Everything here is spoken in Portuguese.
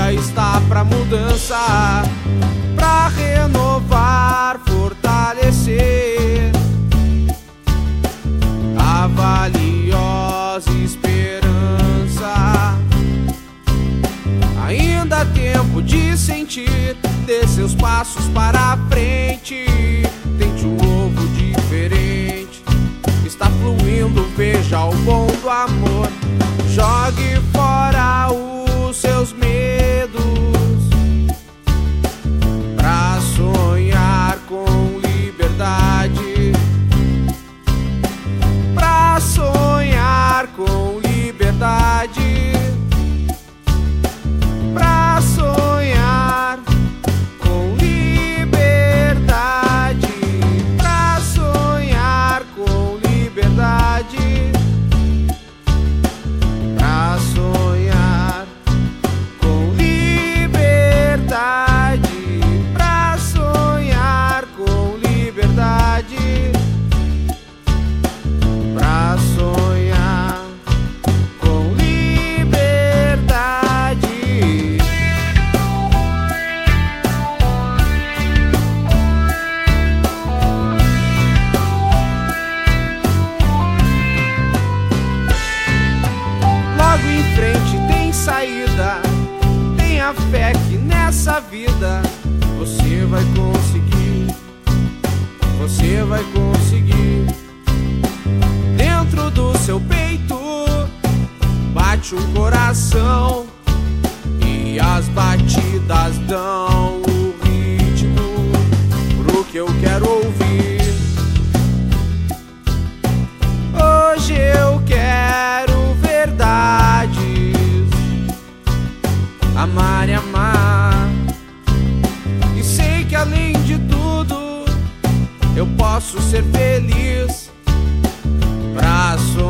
dia está pra mudança, pra renovar, fortalecer a valiosa esperança. Ainda há tempo de sentir, dê seus passos para a frente. Tente um novo diferente, está fluindo, veja o bom do amor. Jogue fora os seus medos pra sonhar com liberdade, pra sonhar com liberdade, pra sonhar com liberdade, pra sonhar com liberdade, pra sonhar com liberdade, pra sonhar com liberdade, pra sonhar com liberdade. Logo em frente tem saída, tenha fé que nessa vida você vai conseguir, você vai conseguir. Dentro do seu peito bate um coração e as batidas dão o ritmo pro que eu quero ouvir. Hoje eu quero verdades, amar e amar, e sei que além de tudo eu posso ser feliz pra sonhar